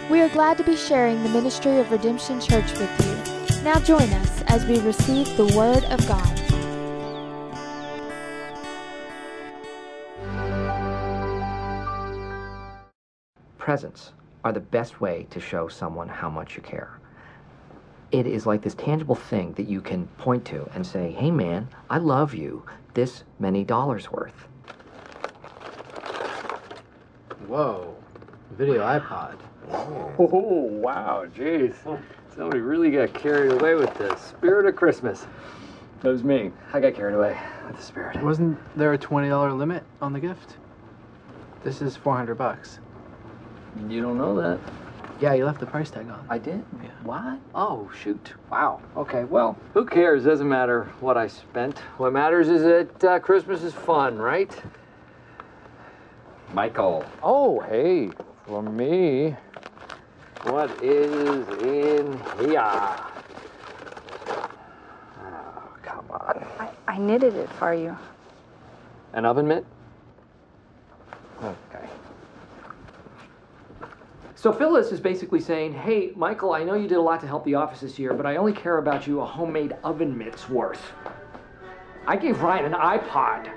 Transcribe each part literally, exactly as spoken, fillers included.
We are glad to be sharing the ministry of Redemption Church with you. Now join us as we receive the Word of God. Presents are the best way to show someone how much you care. It is like this tangible thing that you can point to and say, hey man, I love you, this many dollars worth. Whoa, video iPod. Oh, wow, jeez. Somebody really got carried away with the spirit of Christmas. That was me. I got carried away with the spirit. Wasn't there a twenty dollar limit on the gift? This is four hundred bucks. You don't know that. Yeah, you left the price tag on. I did? Yeah. What? Oh, shoot. Wow. Okay, well, who cares? Doesn't matter what I spent. What matters is that uh, Christmas is fun, right? Michael. Oh, hey, for me. What is in here? Oh, come on. I, I knitted it for you. An oven mitt? Okay. So Phyllis is basically saying, hey, Michael, I know you did a lot to help the office this year, but I only care about you a homemade oven mitt's worth. I gave Ryan an iPod.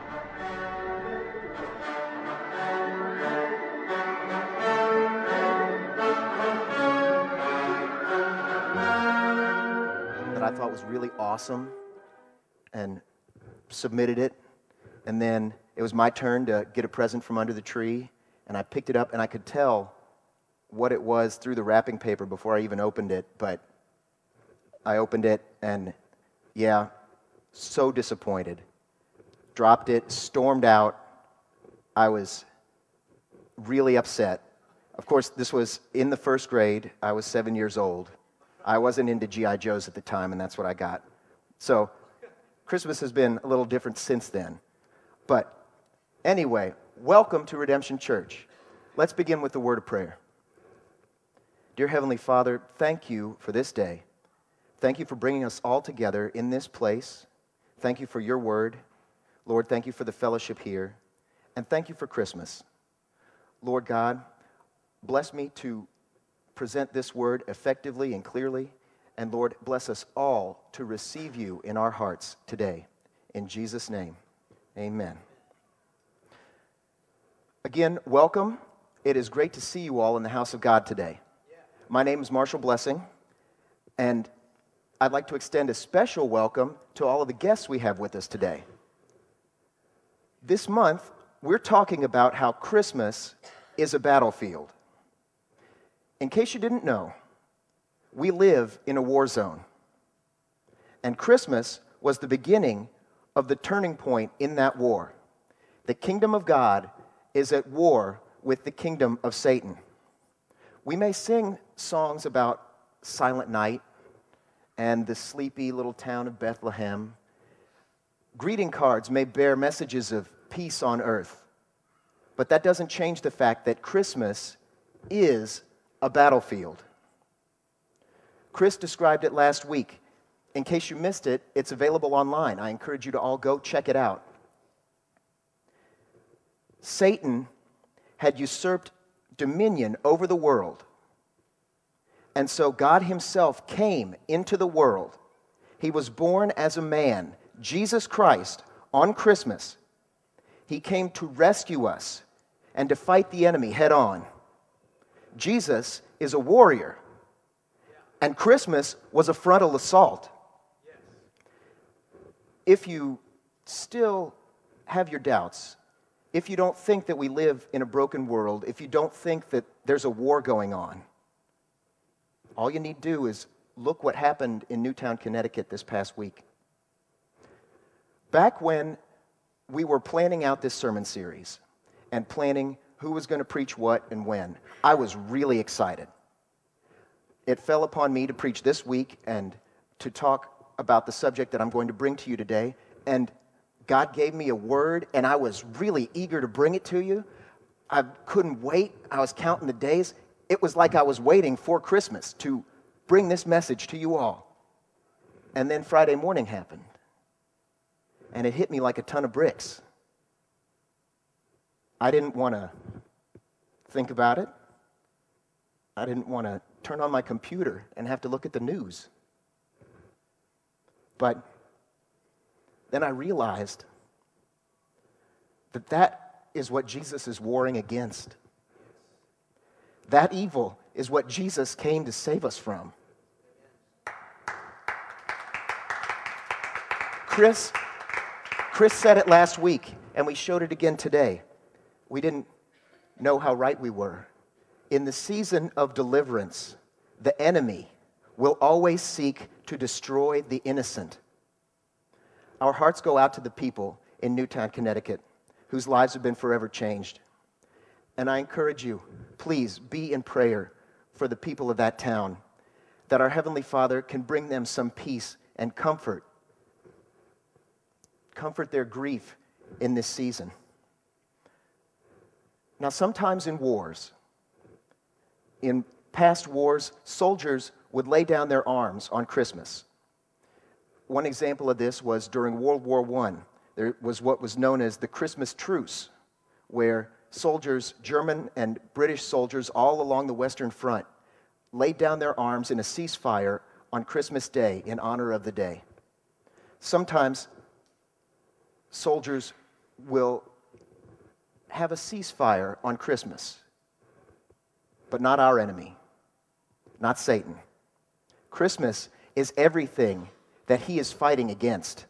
That I thought was really awesome and submitted it. And then it was my turn to get a present from under the tree, and I picked it up, and I could tell what it was through the wrapping paper before I even opened it, but I opened it, and yeah, so disappointed. Dropped it, stormed out. I was really upset. Of course, this was in the first grade. I was seven years old. I wasn't into G I Joes at the time, and that's what I got. So Christmas has been a little different since then. But anyway, welcome to Redemption Church. Let's begin with the word of prayer. Dear Heavenly Father, thank you for this day. Thank you for bringing us all together in this place. Thank you for your word. Lord, thank you for the fellowship here. And thank you for Christmas. Lord God, bless me to present this word effectively and clearly. And Lord, bless us all to receive you in our hearts today. In Jesus' name, amen. Again, welcome. It is great to see you all in the house of God today. My name is Marshall Blessing, and I'd like to extend a special welcome to all of the guests we have with us today. This month, we're talking about how Christmas is a battlefield. In case you didn't know, we live in a war zone, and Christmas was the beginning of the turning point in that war. The kingdom of God is at war with the kingdom of Satan. We may sing songs about Silent Night and the sleepy little town of Bethlehem. Greeting cards may bear messages of peace on earth. But that doesn't change the fact that Christmas is a battlefield. Chris described it last week. In case you missed it, it's available online. I encourage you to all go check it out. Satan had usurped dominion over the world. And so God himself came into the world. He was born as a man, Jesus Christ, on Christmas. He came to rescue us and to fight the enemy head on. Jesus is a warrior. And Christmas was a frontal assault. If you still have your doubts, if you don't think that we live in a broken world, if you don't think that there's a war going on, all you need to do is look what happened in Newtown, Connecticut this past week. Back when we were planning out this sermon series and planning who was going to preach what and when, I was really excited. It fell upon me to preach this week and to talk about the subject that I'm going to bring to you today, and God gave me a word, and I was really eager to bring it to you. I couldn't wait. I was counting the days. It was like I was waiting for Christmas to bring this message to you all. And then Friday morning happened, and it hit me like a ton of bricks. I didn't want to think about it. I didn't want to turn on my computer and have to look at the news. But then I realized that that is what Jesus is warring against. That evil is what Jesus came to save us from. Chris, Chris said it last week, and we showed it again today. We didn't know how right we were. In the season of deliverance, the enemy will always seek to destroy the innocent. Our hearts go out to the people in Newtown, Connecticut, whose lives have been forever changed. And I encourage you, please be in prayer for the people of that town, that our Heavenly Father can bring them some peace and comfort. Comfort their grief in this season. Now, sometimes in wars, in past wars, soldiers would lay down their arms on Christmas. One example of this was during World War One. There was what was known as the Christmas Truce, where soldiers, German and British soldiers all along the Western Front, laid down their arms in a ceasefire on Christmas Day in honor of the day. Sometimes soldiers will have a ceasefire on Christmas, but not our enemy, not Satan. Christmas is everything that he is fighting against.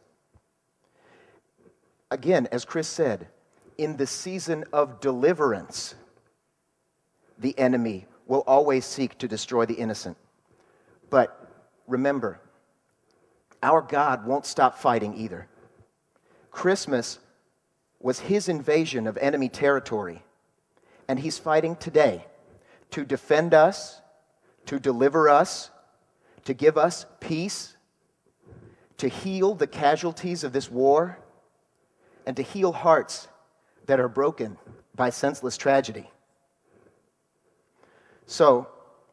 Again, as Chris said, in the season of deliverance, the enemy will always seek to destroy the innocent. But remember, our God won't stop fighting either. Christmas was his invasion of enemy territory, and he's fighting today to defend us, to deliver us, to give us peace, to heal the casualties of this war, and to heal hearts that are broken by senseless tragedy. So,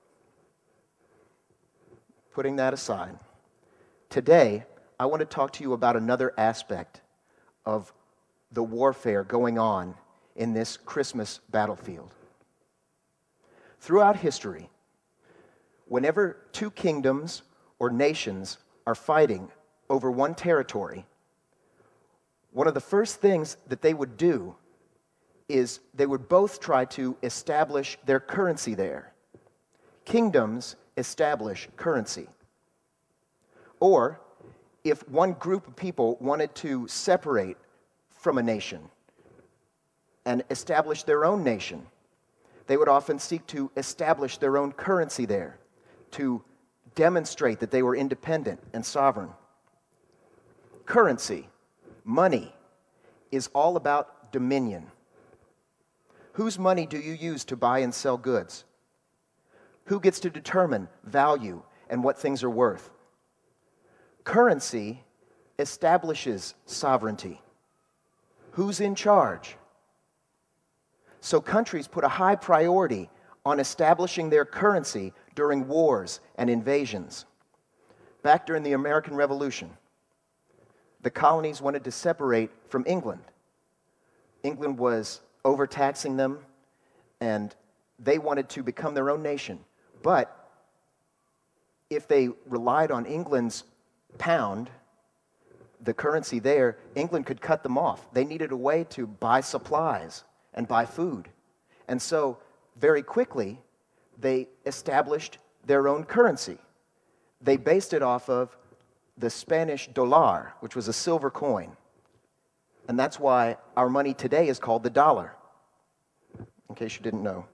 putting that aside, today I want to talk to you about another aspect of the warfare going on in this Christmas battlefield. Throughout history, whenever two kingdoms or nations are fighting over one territory, one of the first things that they would do is they would both try to establish their currency there. Kingdoms establish currency. Or, if one group of people wanted to separate from a nation and establish their own nation, they would often seek to establish their own currency there to demonstrate that they were independent and sovereign. Currency, money, is all about dominion. Whose money do you use to buy and sell goods? Who gets to determine value and what things are worth? Currency establishes sovereignty. Who's in charge? So countries put a high priority on establishing their currency during wars and invasions. Back during the American Revolution, the colonies wanted to separate from England. England was overtaxing them, and they wanted to become their own nation. But if they relied on England's pound, the currency there, England could cut them off. They needed a way to buy supplies and buy food. And so, very quickly, they established their own currency. They based it off of the Spanish dollar, which was a silver coin. And that's why our money today is called the dollar, in case you didn't know.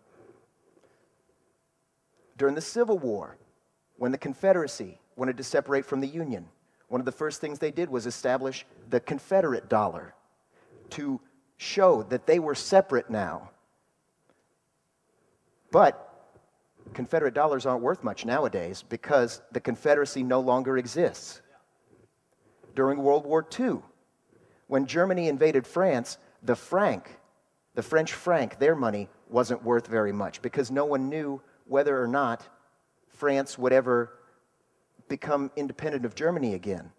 During the Civil War, when the Confederacy wanted to separate from the Union, one of the first things they did was establish the Confederate dollar to show that they were separate now. But Confederate dollars aren't worth much nowadays because the Confederacy no longer exists. During World War Two, when Germany invaded France, the franc, the French franc, their money wasn't worth very much because no one knew whether or not France would ever become independent of Germany again.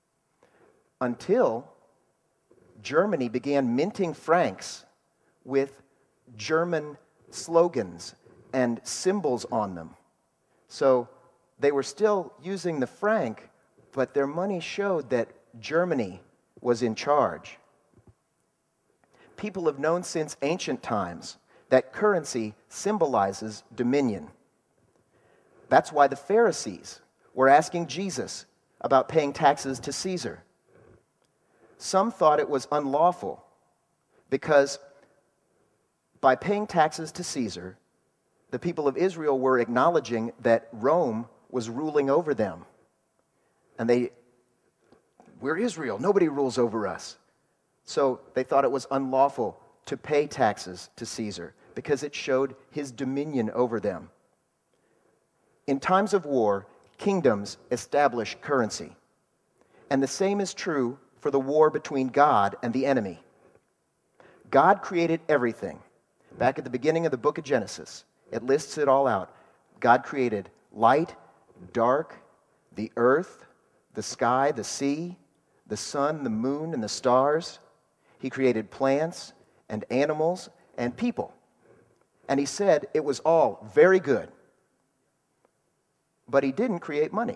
Until Germany began minting francs with German slogans and symbols on them. So they were still using the franc, but their money showed that Germany was in charge. People have known since ancient times that currency symbolizes dominion. That's why the Pharisees were asking Jesus about paying taxes to Caesar. Some thought it was unlawful because by paying taxes to Caesar, the people of Israel were acknowledging that Rome was ruling over them. And they, we're Israel, nobody rules over us. So they thought it was unlawful to pay taxes to Caesar because it showed his dominion over them. In times of war, kingdoms establish currency. And the same is true for the war between God and the enemy. God created everything. Back at the beginning of the book of Genesis, it lists it all out. God created light, dark, the earth, the sky, the sea, the sun, the moon, and the stars. He created plants and animals and people. And he said it was all very good. But he didn't create money.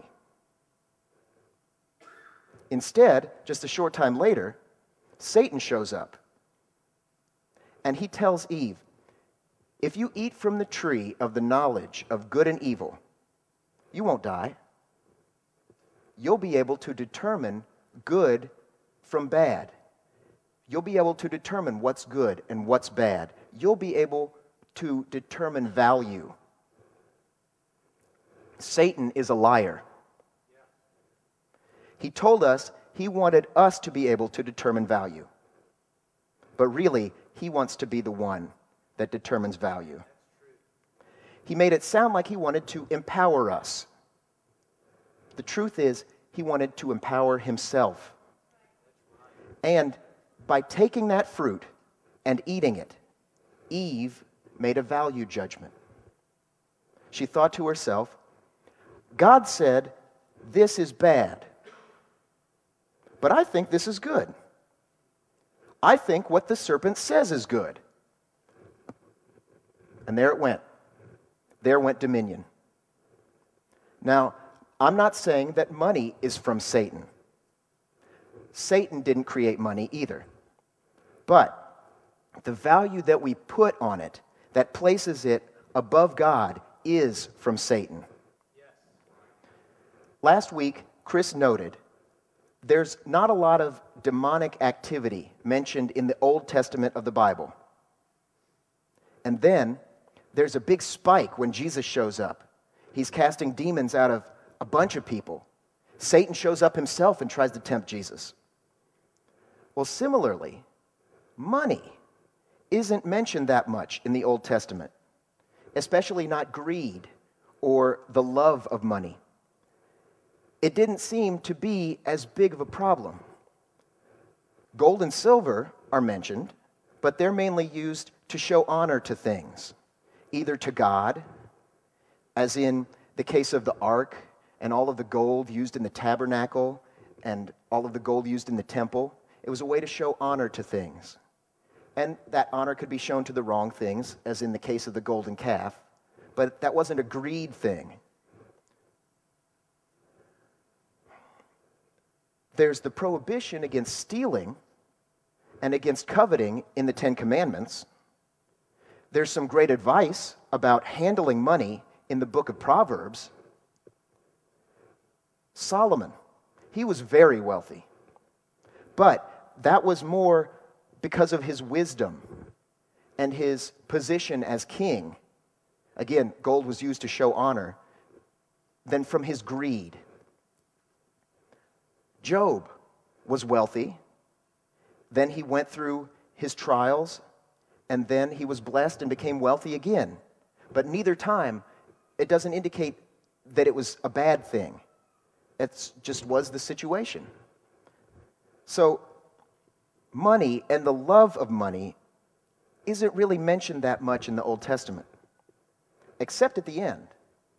Instead, just a short time later, Satan shows up. And he tells Eve, if you eat from the tree of the knowledge of good and evil, you won't die. You'll be able to determine good from bad. You'll be able to determine what's good and what's bad. You'll be able to determine value. Satan is a liar. He told us he wanted us to be able to determine value. But really, he wants to be the one that determines value. He made it sound like he wanted to empower us. The truth is, he wanted to empower himself. And by taking that fruit and eating it, Eve made a value judgment. She thought to herself, God said, this is bad. But I think this is good. I think what the serpent says is good. And there it went. There went dominion. Now, I'm not saying that money is from Satan. Satan didn't create money either. But the value that we put on it, that places it above God, is from Satan. Last week, Chris noted there's not a lot of demonic activity mentioned in the Old Testament of the Bible. And then there's a big spike when Jesus shows up. He's casting demons out of a bunch of people. Satan shows up himself and tries to tempt Jesus. Well, similarly, money isn't mentioned that much in the Old Testament, especially not greed or the love of money. It didn't seem to be as big of a problem. Gold and silver are mentioned, but they're mainly used to show honor to things, either to God, as in the case of the ark and all of the gold used in the tabernacle and all of the gold used in the temple. It was a way to show honor to things. And that honor could be shown to the wrong things, as in the case of the golden calf, but that wasn't a greed thing. There's the prohibition against stealing and against coveting in the Ten Commandments. There's some great advice about handling money in the book of Proverbs. Solomon, he was very wealthy, but that was more because of his wisdom and his position as king. Again, gold was used to show honor, than from his greed. Job was wealthy, then he went through his trials, and then he was blessed and became wealthy again. But neither time, it doesn't indicate that it was a bad thing. It just was the situation. So, money and the love of money isn't really mentioned that much in the Old Testament, except at the end.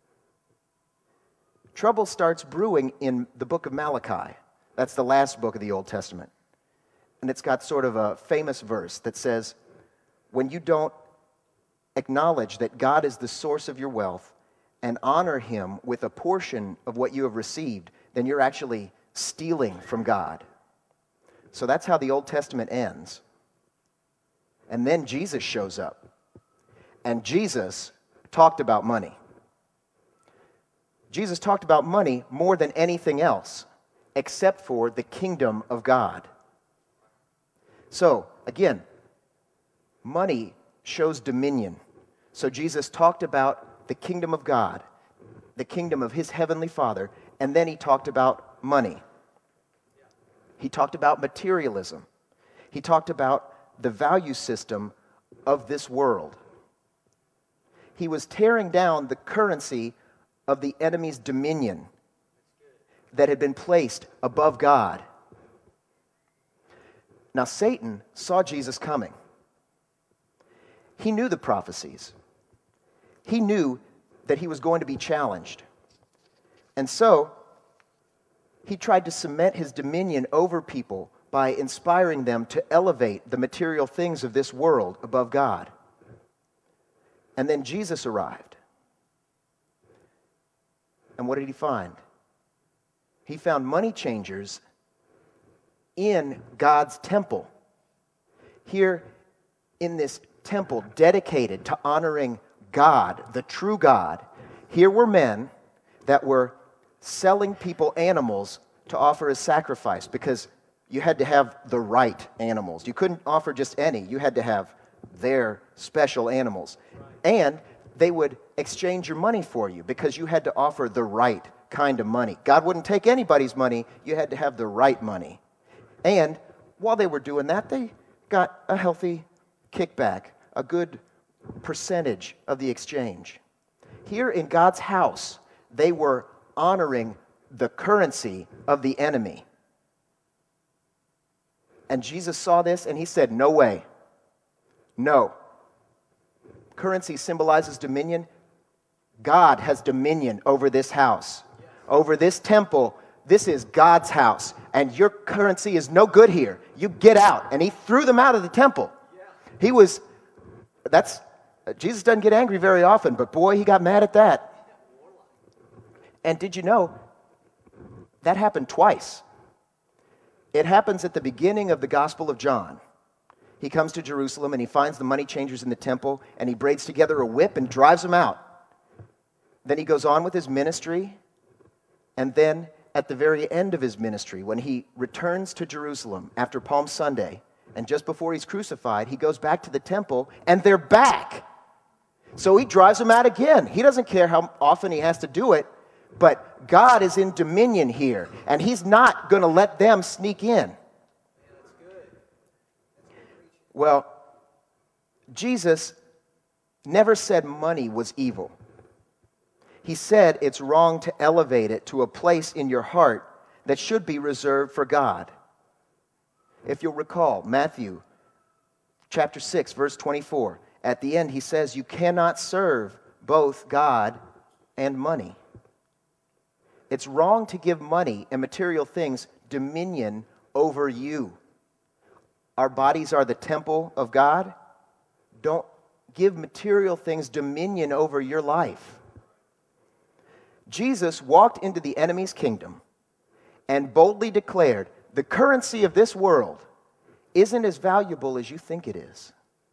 Trouble starts brewing in the book of Malachi. That's the last book of the Old Testament. And it's got sort of a famous verse that says, when you don't acknowledge that God is the source of your wealth and honor him with a portion of what you have received, then you're actually stealing from God. So that's how the Old Testament ends. And then Jesus shows up. And Jesus talked about money. Jesus talked about money more than anything else, except for the kingdom of God. So, again, money shows dominion. So Jesus talked about the kingdom of God, the kingdom of his heavenly Father, and then he talked about money. He talked about materialism. He talked about the value system of this world. He was tearing down the currency of the enemy's dominion that had been placed above God. Now, Satan saw Jesus coming. He knew the prophecies. He knew that he was going to be challenged. And so, he tried to cement his dominion over people by inspiring them to elevate the material things of this world above God. And then Jesus arrived. And what did he find? He found money changers in God's temple. Here in this temple dedicated to honoring God, the true God, here were men that were selling people animals to offer as sacrifice, because you had to have the right animals. You couldn't offer just any. You had to have their special animals. And they would exchange your money for you because you had to offer the right kind of money. God wouldn't take anybody's money. You had to have the right money. And while they were doing that, they got a healthy kickback, a good percentage of the exchange. Here in God's house, they were honoring the currency of the enemy. And Jesus saw this and he said, no way. No. Currency symbolizes dominion. God has dominion over this house, over this temple. This is God's house, and your currency is no good here. You get out. And he threw them out of the temple. He was, that's, Jesus doesn't get angry very often, but boy, he got mad at that. And did you know, that happened twice. It happens at the beginning of the Gospel of John. He comes to Jerusalem and he finds the money changers in the temple, and he braids together a whip and drives them out. Then he goes on with his ministry, and then at the very end of his ministry, when he returns to Jerusalem after Palm Sunday, and just before he's crucified, he goes back to the temple, and they're back. So he drives them out again. He doesn't care how often he has to do it, but God is in dominion here, and he's not going to let them sneak in. Well, Jesus never said money was evil. He said it's wrong to elevate it to a place in your heart that should be reserved for God. If you'll recall, Matthew chapter six, verse twenty-four, at the end he says you cannot serve both God and money. It's wrong to give money and material things dominion over you. Our bodies are the temple of God. Don't give material things dominion over your life. Jesus walked into the enemy's kingdom and boldly declared, the currency of this world isn't as valuable as you think it is.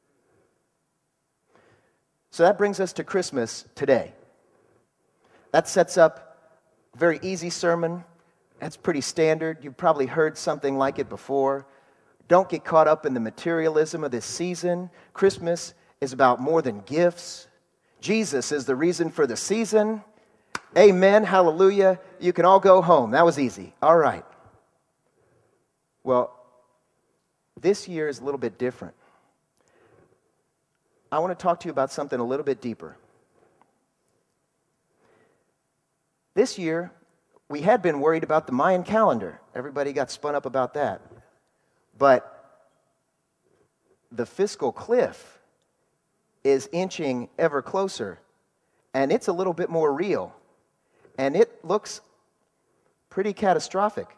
So that brings us to Christmas today. That sets up a very easy sermon. That's pretty standard. You've probably heard something like it before. Don't get caught up in the materialism of this season. Christmas is about more than gifts. Jesus is the reason for the season. Amen, hallelujah. You can all go home. That was easy. All right. Well, this year is a little bit different. I want to talk to you about something a little bit deeper. This year, we had been worried about the Mayan calendar. Everybody got spun up about that. But the fiscal cliff is inching ever closer, and it's a little bit more real, and it looks pretty catastrophic.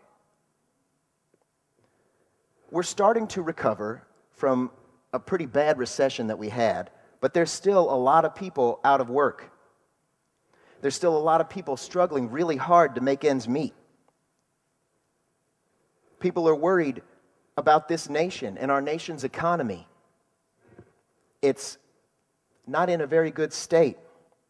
We're starting to recover from a pretty bad recession that we had, but there's still a lot of people out of work. There's still a lot of people struggling really hard to make ends meet. People are worried about this nation and our nation's economy. It's not in a very good state.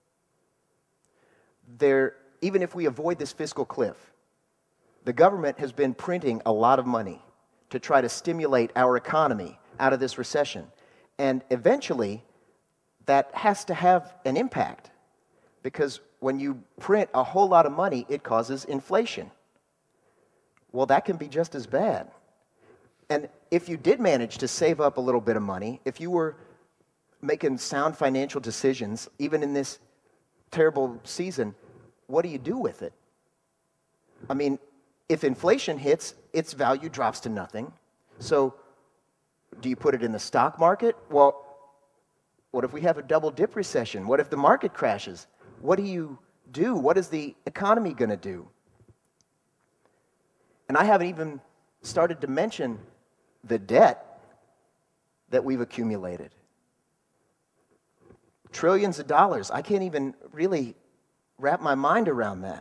There, even if we avoid this fiscal cliff, the government has been printing a lot of money to try to stimulate our economy out of this recession. And eventually, that has to have an impact, because when you print a whole lot of money, it causes inflation. Well, that can be just as bad. And if you did manage to save up a little bit of money, if you were making sound financial decisions, even in this terrible season, what do you do with it? I mean, if inflation hits, its value drops to nothing. So do you put it in the stock market? Well, what if we have a double dip recession? What if the market crashes? What do you do? What is the economy going to do? And I haven't even started to mention the debt that we've accumulated. Trillions of dollars. I can't even really wrap my mind around that.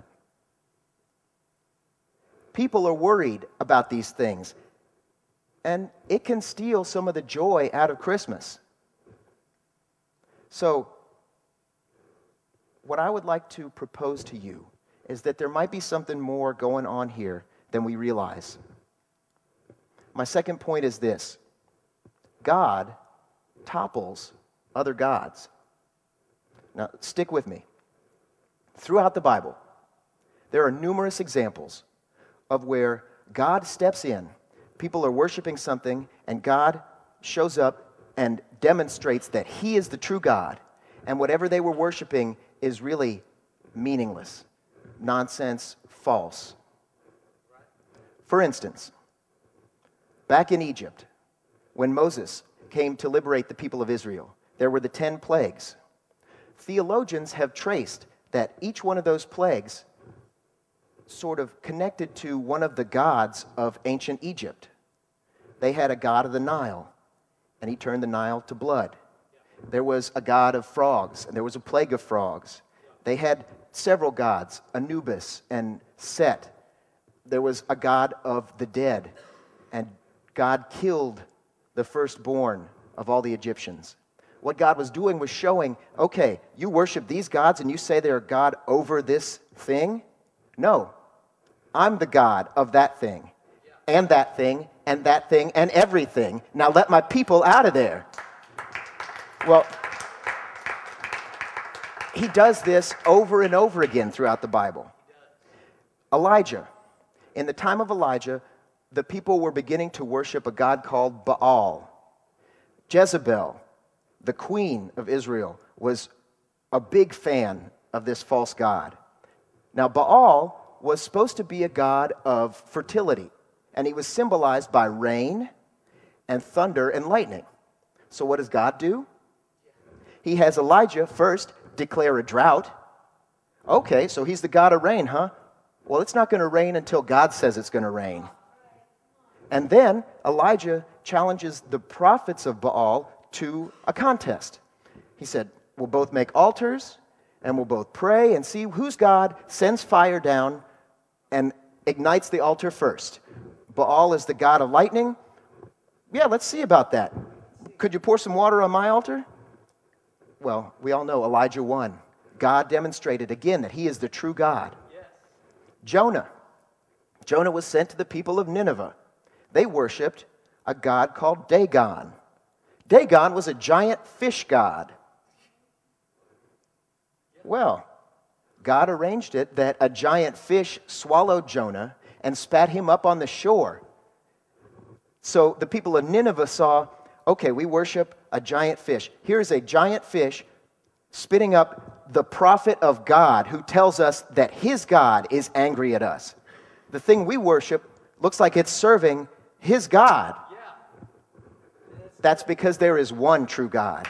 People are worried about these things, and it can steal some of the joy out of Christmas. So, what I would like to propose to you is that there might be something more going on here than we realize. My second point is this: God topples other gods. Now, stick with me. Throughout the Bible, there are numerous examples of where God steps in. People are worshiping something, and God shows up and demonstrates that He is the true God, and whatever they were worshiping is really meaningless, nonsense, false. For instance, back in Egypt, when Moses came to liberate the people of Israel, there were the ten plagues. Theologians have traced that each one of those plagues sort of connected to one of the gods of ancient Egypt. They had a god of the Nile, and he turned the Nile to blood. There was a god of frogs, and there was a plague of frogs. They had several gods, Anubis and Set. There was a god of the dead, and God killed the firstborn of all the Egyptians. What God was doing was showing, okay, you worship these gods and you say they're God over this thing? No, I'm the God of that thing, and that thing, and that thing, and everything. Now let my people out of there. Well, He does this over and over again throughout the Bible. Elijah. In the time of Elijah, the people were beginning to worship a god called Baal. Jezebel, the queen of Israel, was a big fan of this false god. Now, Baal was supposed to be a god of fertility, and he was symbolized by rain and thunder and lightning. So what does God do? He has Elijah first declare a drought. Okay, so he's the god of rain, huh? Well, it's not going to rain until God says it's going to rain. And then Elijah challenges the prophets of Baal to a contest. He said, we'll both make altars, and we'll both pray and see whose God sends fire down and ignites the altar first. Baal is the god of lightning. Yeah, let's see about that. Could you pour some water on my altar? Well, we all know Elijah won. God demonstrated again that He is the true God. Yes. Jonah. Jonah was sent to the people of Nineveh. They worshipped a god called Dagon. Dagon was a giant fish god. Well, God arranged it that a giant fish swallowed Jonah and spat him up on the shore. So the people of Nineveh saw, okay, we worship a giant fish. Here's a giant fish spitting up the prophet of God who tells us that his God is angry at us. The thing we worship looks like it's serving his God. That's because there is one true God.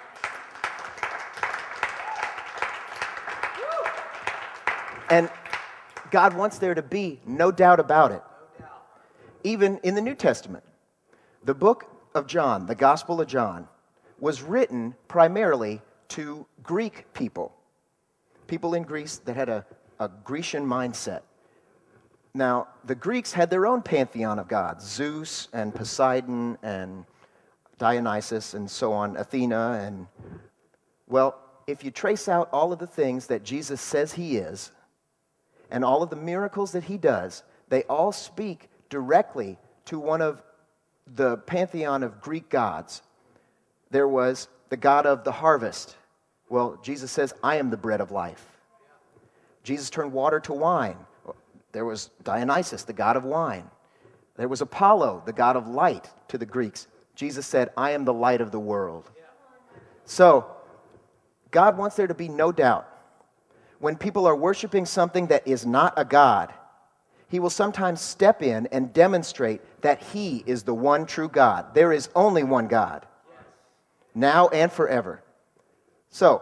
And God wants there to be no doubt about it. Even in the New Testament, the book of John, the Gospel of John, was written primarily to Greek people, people in Greece that had a, a Grecian mindset. Now, the Greeks had their own pantheon of gods, Zeus and Poseidon and Dionysus and so on, Athena. And, well, if you trace out all of the things that Jesus says he is and all of the miracles that he does, they all speak directly to one of the pantheon of Greek gods. There was the god of the harvest. Well, Jesus says, I am the bread of life. Jesus turned water to wine. There was Dionysus, the god of wine. There was Apollo, the god of light to the Greeks. Jesus said, I am the light of the world. So, God wants there to be no doubt. When people are worshiping something that is not a god, he will sometimes step in and demonstrate that he is the one true God. There is only one God, now and forever. So,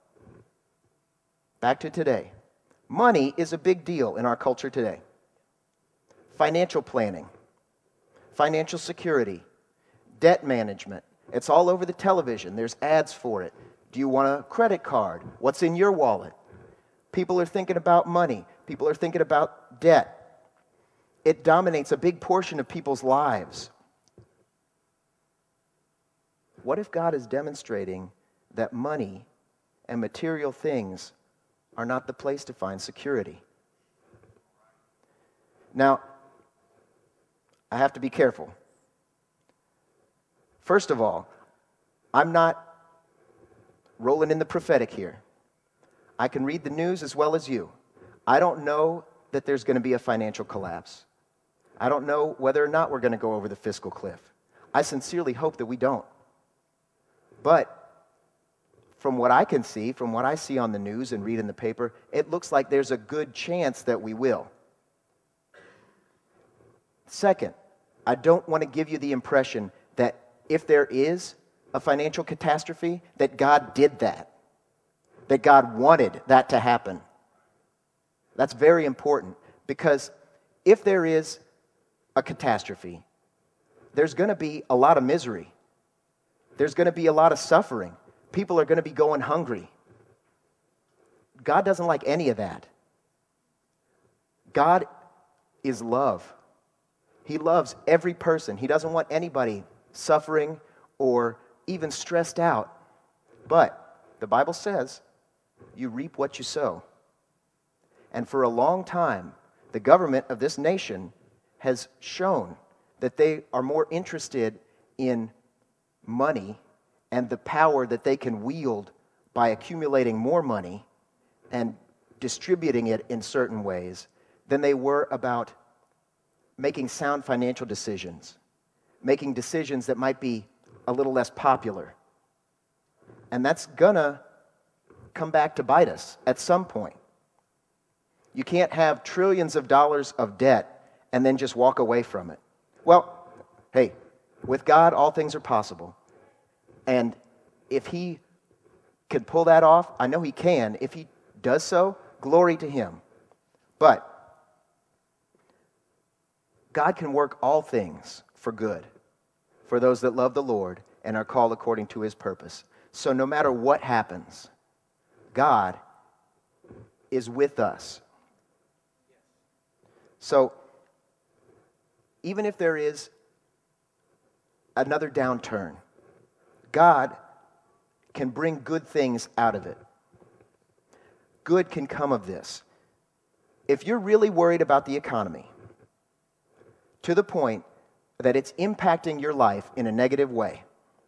back to today. Money is a big deal in our culture today. Financial planning, financial security, debt management. It's all over the television. There's ads for it. Do you want a credit card? What's in your wallet? People are thinking about money. People are thinking about debt. It dominates a big portion of people's lives. What if God is demonstrating that money and material things are not the place to find security? Now, I have to be careful. First of all, I'm not rolling in the prophetic here. I can read the news as well as you. I don't know that there's going to be a financial collapse. I don't know whether or not we're going to go over the fiscal cliff. I sincerely hope that we don't. But from what I can see, from what I see on the news and read in the paper, it looks like there's a good chance that we will. Second, I don't want to give you the impression that if there is a financial catastrophe, that God did that, that God wanted that to happen. That's very important, because if there is a catastrophe, there's going to be a lot of misery. There's going to be a lot of suffering. People are going to be going hungry. God doesn't like any of that. God is love. He loves every person. He doesn't want anybody suffering or even stressed out. But the Bible says you reap what you sow. And for a long time, the government of this nation has shown that they are more interested in money and the power that they can wield by accumulating more money and distributing it in certain ways than they were about making sound financial decisions, making decisions that might be a little less popular. And that's gonna come back to bite us at some point. You can't have trillions of dollars of debt and then just walk away from it. Well, hey, with God, all things are possible. And if he can pull that off, I know he can. If he does so, glory to him. But God can work all things for good for those that love the Lord and are called according to his purpose. So no matter what happens, God is with us. So even if there is another downturn, God can bring good things out of it. Good can come of this. If you're really worried about the economy to the point that it's impacting your life in a negative way,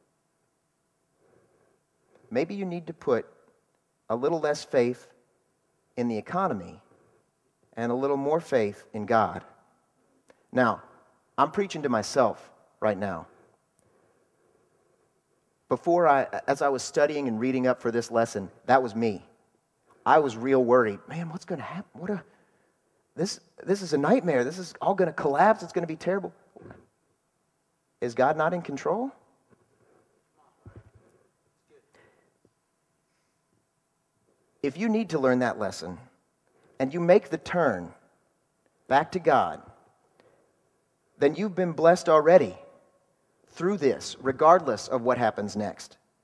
maybe you need to put a little less faith in the economy and a little more faith in God. Now, I'm preaching to myself right now. Before I, as I was studying and reading up for this lesson, that was me. I was real worried. Man, what's going to happen? What a this this is a nightmare. This is all going to collapse. It's going to be terrible. Is God not in control? If you need to learn that lesson and you make the turn back to God, then you've been blessed already through this, regardless of what happens next.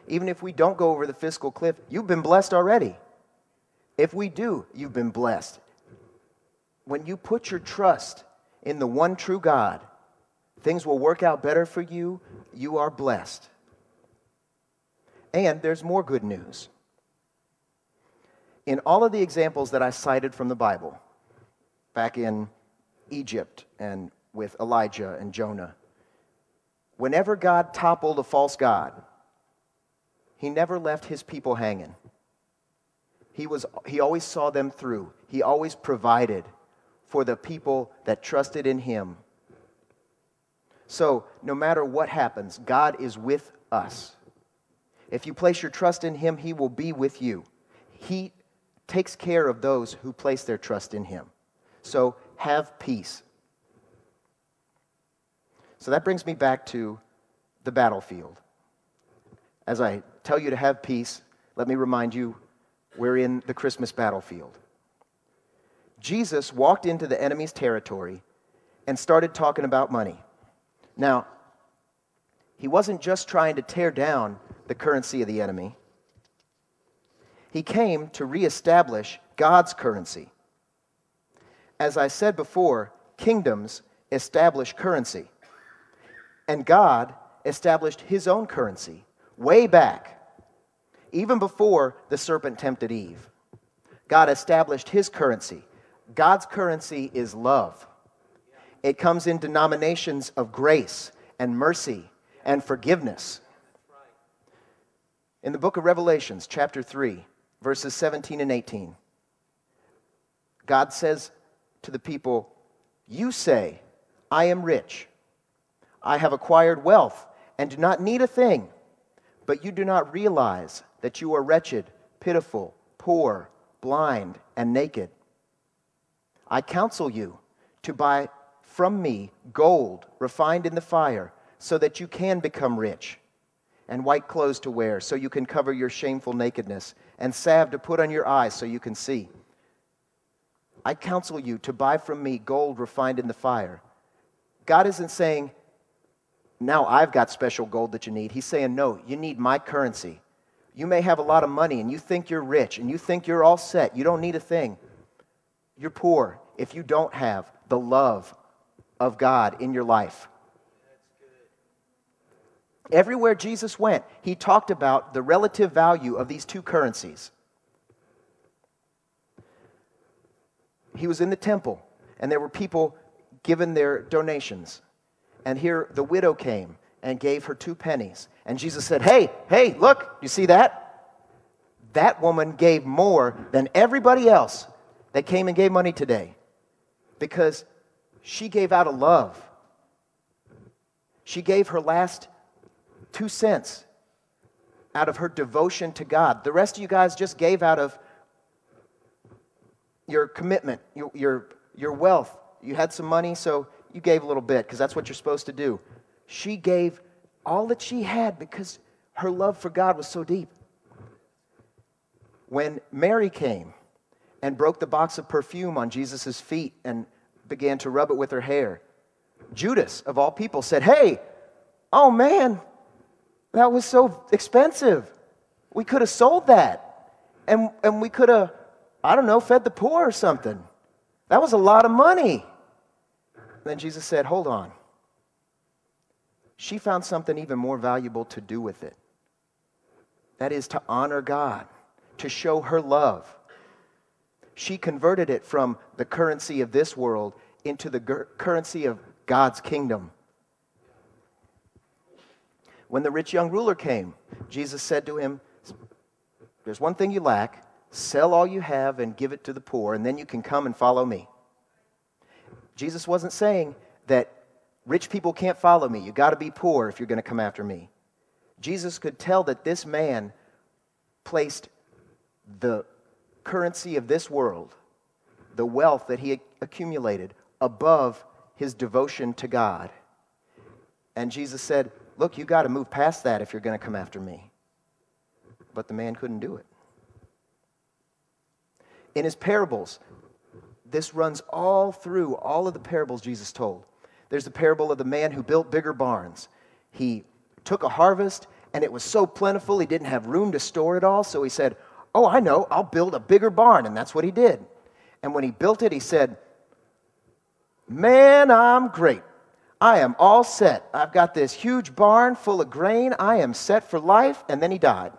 even if we don't go over the fiscal cliff, you've been blessed already. If we do, you've been blessed. When you put your trust in the one true God, things will work out better for you. You are blessed. And there's more good news. In all of the examples that I cited from the Bible, back in Egypt and with Elijah and Jonah, whenever God toppled a false god, he never left his people hanging. He was, he always saw them through. He always provided for the people that trusted in him. So, no matter what happens, God is with us. If you place your trust in him, he will be with you. He takes care of those who place their trust in him. So, have peace. So that brings me back to the battlefield. As I tell you to have peace, let me remind you, we're in the Christmas battlefield. Jesus walked into the enemy's territory and started talking about money. Now, he wasn't just trying to tear down the currency of the enemy. He came to reestablish God's currency. As I said before, kingdoms establish currency. And God established his own currency way back, even before the serpent tempted Eve. God established his currency. God's currency is love. It comes in denominations of grace and mercy and forgiveness. In the book of Revelations, chapter three, verses seventeen and eighteen, God says to the people, "You say, I am rich. I have acquired wealth and do not need a thing, but you do not realize that you are wretched, pitiful, poor, blind, and naked. I counsel you to buy from me gold refined in the fire, so that you can become rich, and white clothes to wear, so you can cover your shameful nakedness, and salve to put on your eyes, so you can see. I counsel you to buy from me gold refined in the fire." God isn't saying, now I've got special gold that you need. He's saying, no, you need my currency. You may have a lot of money, and you think you're rich, and you think you're all set. You don't need a thing. You're poor if you don't have the love of God in your life. Everywhere Jesus went, he talked about the relative value of these two currencies. He was in the temple, and there were people giving their donations. And here the widow came and gave her two pennies. And Jesus said, hey, hey, look, you see that? That woman gave more than everybody else that came and gave money today, because she gave out of love. She gave her last two cents out of her devotion to God. The rest of you guys just gave out of your commitment, your, your, your wealth. You had some money, so you gave a little bit because that's what you're supposed to do. She gave all that she had because her love for God was so deep. When Mary came and broke the box of perfume on Jesus' feet and began to rub it with her hair, Judas, of all people, said, hey, oh man, that was so expensive. We could have sold that. And, and we could have, I don't know, fed the poor or something. That was a lot of money. Then Jesus said, hold on. She found something even more valuable to do with it. That is to honor God, to show her love. She converted it from the currency of this world into the gur- currency of God's kingdom. When the rich young ruler came, Jesus said to him, there's one thing you lack. Sell all you have and give it to the poor, and then you can come and follow me. Jesus wasn't saying that rich people can't follow me. You got to be poor if you're going to come after me. Jesus could tell that this man placed the currency of this world, the wealth that he accumulated, above his devotion to God. And Jesus said, look, you got to move past that if you're going to come after me. But the man couldn't do it. In his parables, this runs all through all of the parables Jesus told. There's the parable of the man who built bigger barns. He took a harvest and it was so plentiful he didn't have room to store it all. So he said, oh, I know, I'll build a bigger barn. And that's what he did. And when he built it, he said, man, I'm great. I am all set. I've got this huge barn full of grain. I am set for life. And then he died.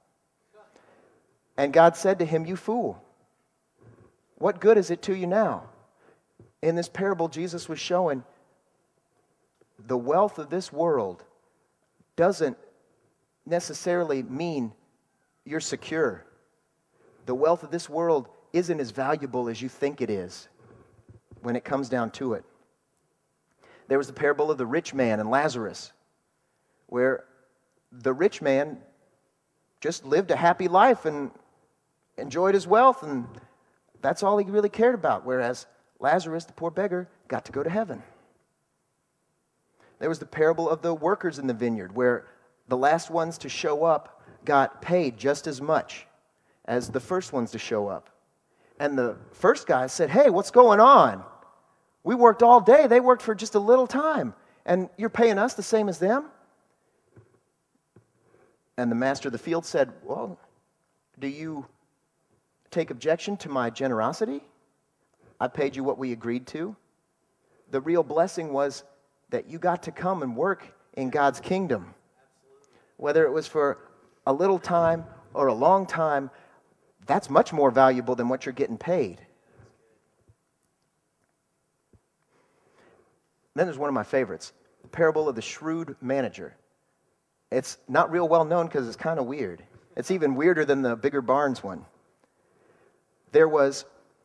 And God said to him, you fool, what good is it to you now? In this parable, Jesus was showing the wealth of this world doesn't necessarily mean you're secure. The wealth of this world isn't as valuable as you think it is when it comes down to it. There was the parable of the rich man and Lazarus, where the rich man just lived a happy life and enjoyed his wealth, and that's all he really cared about, whereas Lazarus, the poor beggar, got to go to heaven. There was the parable of the workers in the vineyard, where the last ones to show up got paid just as much as the first ones to show up. And the first guy said, hey, what's going on? We worked all day. They worked for just a little time. And you're paying us the same as them? And the master of the field said, well, do you take objection to my generosity? I paid you what we agreed to. The real blessing was that you got to come and work in God's kingdom. Whether it was for a little time or a long time, that's much more valuable than what you're getting paid. Then there's one of my favorites, the parable of the shrewd manager. It's not real well known because it's kind of weird. It's even weirder than the bigger barns one. There was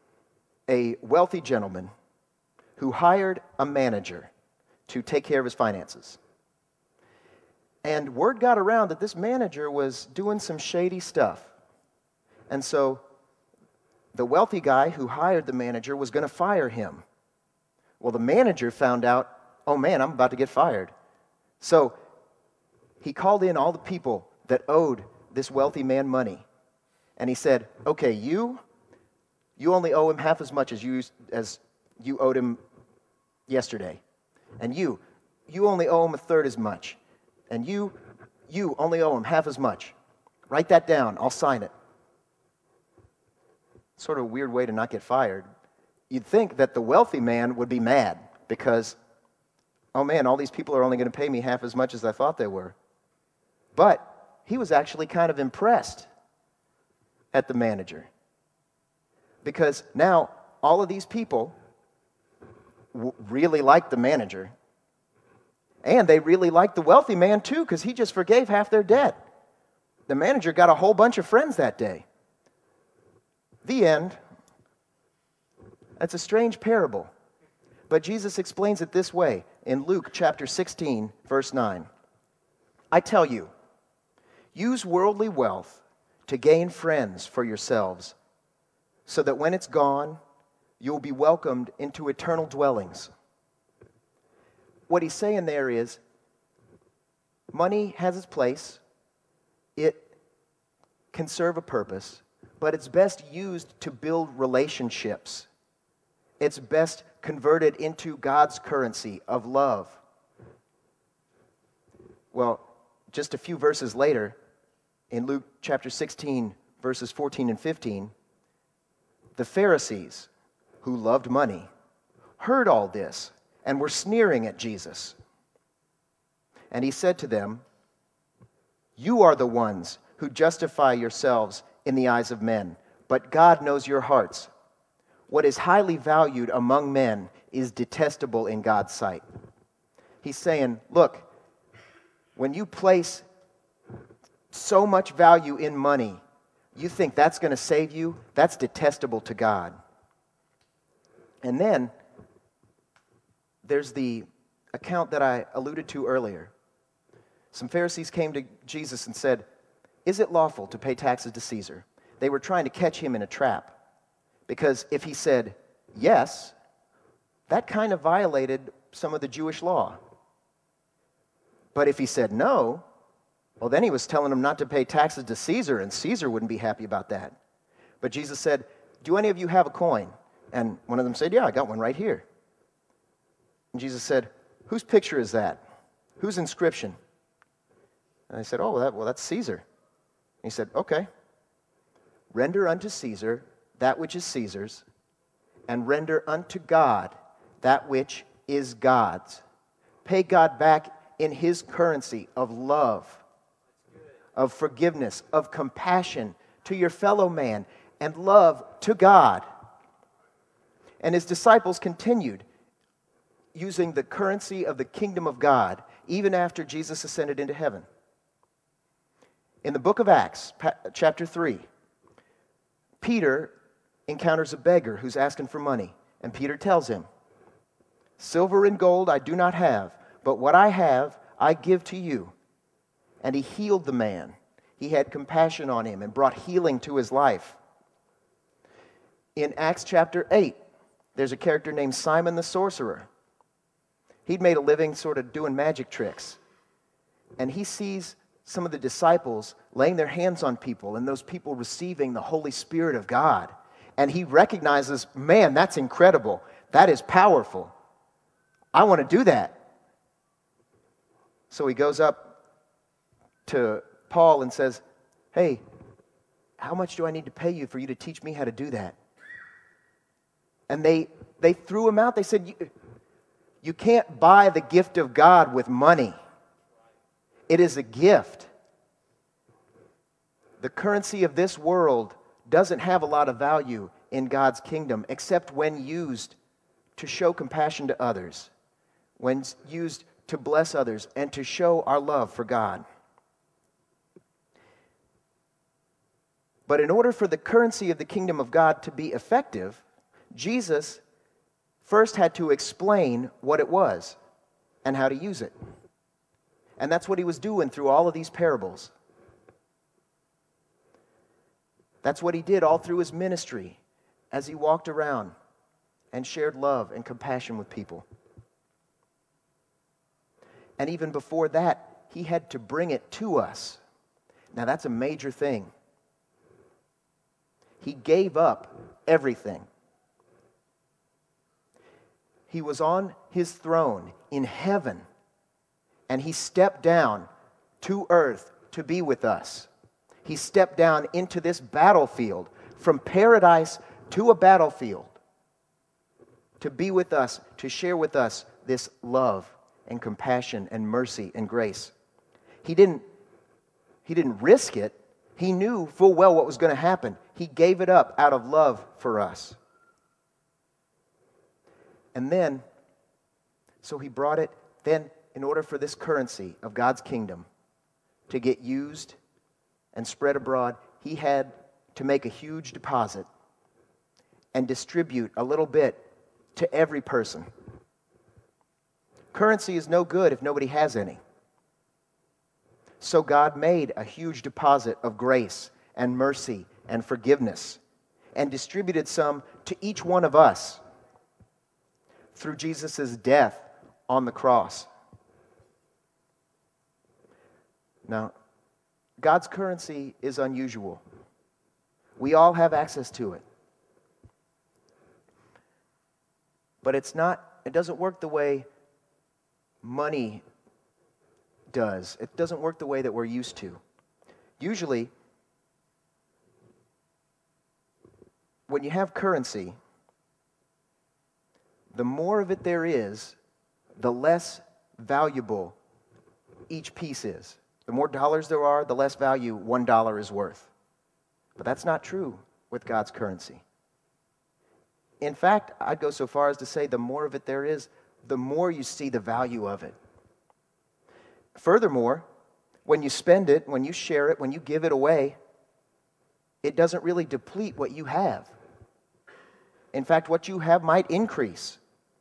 a wealthy gentleman who hired a manager to take care of his finances. And word got around that this manager was doing some shady stuff. And so the wealthy guy who hired the manager was going to fire him. Well, the manager found out, oh man, I'm about to get fired. So he called in all the people that owed this wealthy man money. And he said, okay, you, you only owe him half as much as you, as you owed him yesterday. And you, you only owe him a third as much. And you, you only owe him half as much. Write that down. I'll sign it. Sort of a weird way to not get fired. You'd think that the wealthy man would be mad because, oh man, all these people are only going to pay me half as much as I thought they were. But he was actually kind of impressed at the manager because now all of these people w- really liked the manager, and they really liked the wealthy man too because he just forgave half their debt. The manager got a whole bunch of friends that day. The end. That's a strange parable. But Jesus explains it this way in Luke chapter sixteen, verse nine. I tell you, use worldly wealth to gain friends for yourselves, so that when it's gone, you'll be welcomed into eternal dwellings. What he's saying there is, money has its place. It can serve a purpose, but it's best used to build relationships. It's best converted into God's currency of love. Well, just a few verses later, in Luke chapter sixteen, verses fourteen and fifteen, the Pharisees, who loved money, heard all this and were sneering at Jesus. And he said to them, you are the ones who justify yourselves in the eyes of men, but God knows your hearts. What is highly valued among men is detestable in God's sight. He's saying, look, when you place so much value in money, you think that's going to save you? That's detestable to God. And then there's the account that I alluded to earlier. Some Pharisees came to Jesus and said, is it lawful to pay taxes to Caesar? They were trying to catch him in a trap. Because if he said yes, that kind of violated some of the Jewish law. But if he said no, well, then he was telling them not to pay taxes to Caesar, and Caesar wouldn't be happy about that. But Jesus said, do any of you have a coin? And one of them said, yeah, I got one right here. And Jesus said, whose picture is that? Whose inscription? And they said, oh, well, that, well that's Caesar. And he said, okay. Render unto Caesar that which is Caesar's, and render unto God that which is God's. Pay God back in his currency of love, of forgiveness, of compassion to your fellow man, and love to God. And his disciples continued using the currency of the kingdom of God even after Jesus ascended into heaven. In the book of Acts, chapter three, Peter encounters a beggar who's asking for money, and Peter tells him, silver and gold I do not have, but what I have I give to you. And he healed the man. He had compassion on him and brought healing to his life. In Acts chapter eight, there's a character named Simon the sorcerer. He'd made a living sort of doing magic tricks. And he sees some of the disciples laying their hands on people and those people receiving the Holy Spirit of God. And he recognizes, man, that's incredible. That is powerful. I want to do that. So he goes up to Paul and says, hey, how much do I need to pay you for you to teach me how to do that? And they they threw him out. They said, you, you can't buy the gift of God with money. It is a gift. The currency of this world doesn't have a lot of value in God's kingdom, except when used to show compassion to others, when used to bless others, and to show our love for God. But in order for the currency of the kingdom of God to be effective, Jesus first had to explain what it was and how to use it. And that's what he was doing through all of these parables. That's what he did all through his ministry as he walked around and shared love and compassion with people. And even before that, he had to bring it to us. Now that's a major thing. He gave up everything. He was on his throne in heaven, and he stepped down to earth to be with us. He stepped down into this battlefield, from paradise to a battlefield, to be with us, to share with us this love and compassion and mercy and grace. He didn't, he didn't risk it. He knew full well what was going to happen. He gave it up out of love for us. And then, so he brought it, then in order for this currency of God's kingdom to get used and spread abroad, he had to make a huge deposit and distribute a little bit to every person. Currency is no good if nobody has any. So God made a huge deposit of grace and mercy and forgiveness and distributed some to each one of us through Jesus' death on the cross. Now, God's currency is unusual. We all have access to it. But it's not, it doesn't work the way money does. It doesn't work the way that we're used to. Usually, when you have currency, the more of it there is, the less valuable each piece is. The more dollars there are, the less value one dollar is worth. But that's not true with God's currency. In fact, I'd go so far as to say the more of it there is, the more you see the value of it. Furthermore, when you spend it, when you share it, when you give it away, it doesn't really deplete what you have. In fact, what you have might increase.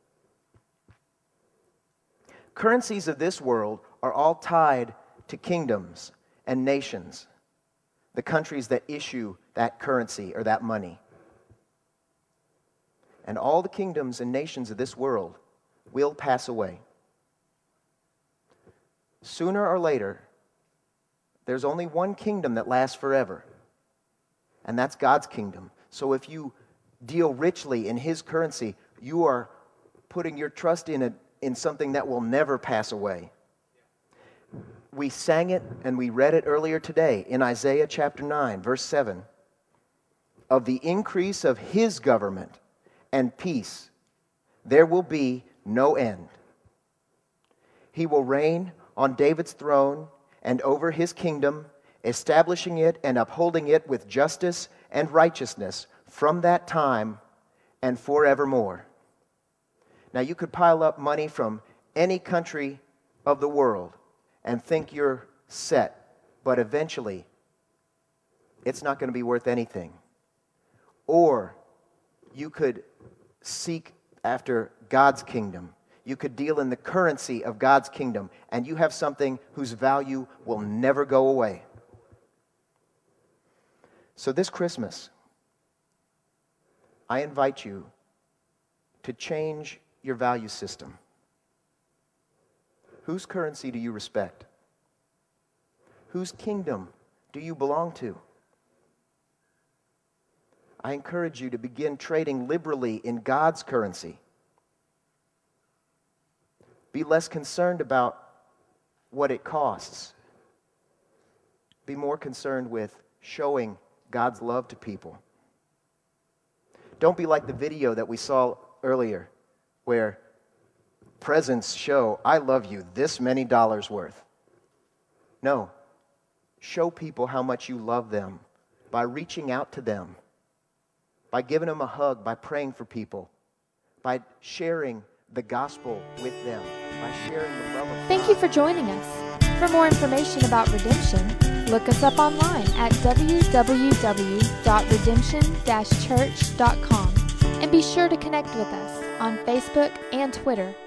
Currencies of this world are all tied to kingdoms and nations, the countries that issue that currency or that money. And all the kingdoms and nations of this world will pass away. Sooner or later, there's only one kingdom that lasts forever, and that's God's kingdom. So if you deal richly in His currency, you are putting your trust in it, in something that will never pass away. we sang it and we read it earlier today in Isaiah chapter nine, verse seven. Of the increase of his government and peace, there will be no end. He will reign on David's throne and over his kingdom, establishing it and upholding it with justice and righteousness from that time and forevermore. Now, you could pile up money from any country of the world and think you're set, but eventually it's not going to be worth anything. Or you could seek after God's kingdom. You could deal in the currency of God's kingdom, and you have something whose value will never go away. So this Christmas, I invite you to change your value system. Whose currency do you respect? Whose kingdom do you belong to? I encourage you to begin trading liberally in God's currency. Be less concerned about what it costs. Be more concerned with showing God's love to people. Don't be like the video that we saw earlier, where presents show, I love you, this many dollars worth. No. Show people how much you love them by reaching out to them, by giving them a hug, by praying for people, by sharing the gospel with them, by sharing the love of God. Thank you for joining us. For more information about Redemption, look us up online at w w w dot redemption dash church dot com and be sure to connect with us on Facebook and Twitter